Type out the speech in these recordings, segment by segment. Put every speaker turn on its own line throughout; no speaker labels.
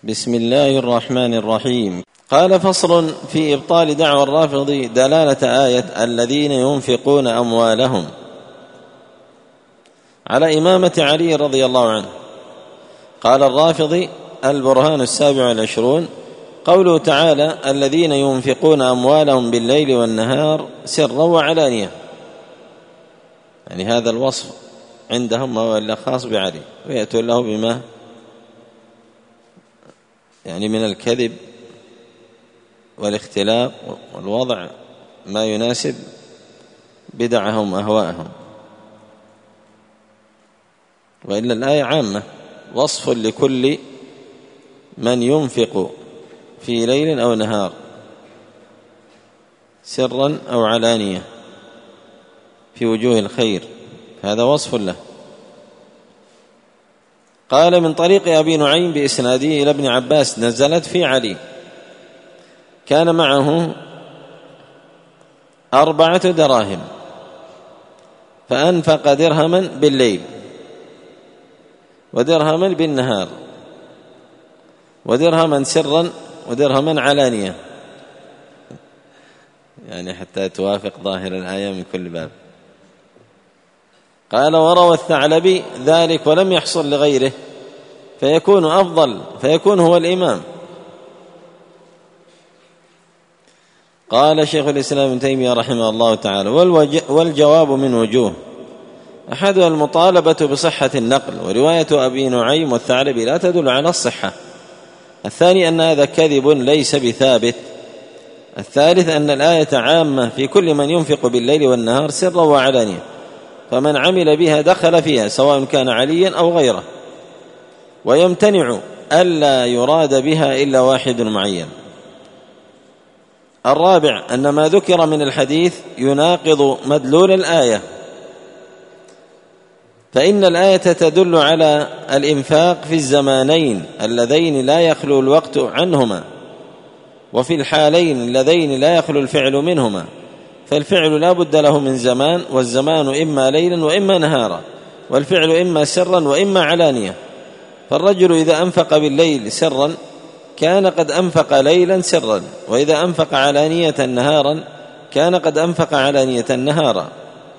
بسم الله الرحمن الرحيم. قال: فصل في إبطال دعوى الرافض دلالة آية الذين ينفقون أموالهم على إمامة علي رضي الله عنه. قال الرافضي: البرهان 27 قوله تعالى: الذين ينفقون أموالهم بالليل والنهار سرا وعلانية، يعني هذا الوصف عندهم هو إلا خاص بعلي، ويأتون له بما يعني من الكذب والاختلاق والوضع ما يناسب بدعهم وأهواءهم، وإلا الآية عامة وصف لكل من ينفق في ليل أو نهار سرا أو علانية في وجوه الخير، هذا وصف له. قال: من طريق أبي نعيم بإسناده إلى ابن عباس: نزلت في علي، كان معه 4 دراهم فأنفق درهما بالليل ودرهما بالنهار ودرهما سرا ودرهما علانية، يعني حتى توافق ظاهر الآية من كل باب. قال: وروى الثعلبي ذلك ولم يحصل لغيره فيكون أفضل، فيكون هو الإمام. قال شيخ الإسلام ابن تيمية رحمه الله تعالى: والجواب من وجوه: أحدها المطالبة بصحة النقل، ورواية أبي نعيم والثعلبي لا تدل على الصحة. الثاني أن هذا كذب ليس بثابت. الثالث أن الآية عامة في كل من ينفق بالليل والنهار سرا وعلانية، فمن عمل بها دخل فيها سواء كان عليا أو غيره، ويمتنع ألا يراد بها إلا واحد معين. الرابع أن ما ذكر من الحديث يناقض مدلول الآية، فإن الآية تدل على الإنفاق في الزمانين اللذين لا يخلو الوقت عنهما، وفي الحالين اللذين لا يخلو الفعل منهما، فالفعل لا بد له من زمان، والزمان إما ليلا وإما نهارا، والفعل إما سرا وإما علانية. فالرجل إذا أنفق بالليل سرا كان قد أنفق ليلا سرا، وإذا أنفق علانية نهارا كان قد أنفق علانية نهارا.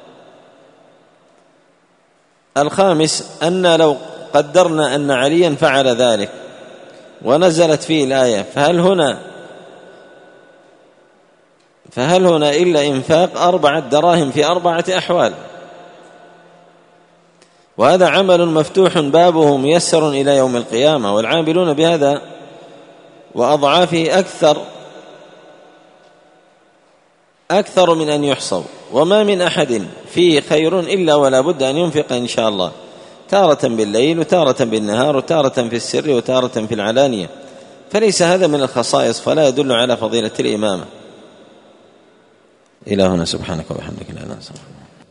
الخامس أن لو قدرنا أن عليا فعل ذلك ونزلت فيه الآية، فهل هنا إلا إنفاق 4 دراهم في 4 أحوال، وهذا عمل مفتوح بابه ميسر إلى يوم القيامة، والعاملون بهذا وأضعافه أكثر من أن يحصوا، وما من أحد فيه خير إلا ولا بد أن ينفق إن شاء الله، تارة بالليل وتارة بالنهار وتارة في السر وتارة في العلانية، فليس هذا من الخصائص، فلا يدل على فضيلة الإمامة. إلى هنا، سبحانك وبحمدك لا إله إلا أنت.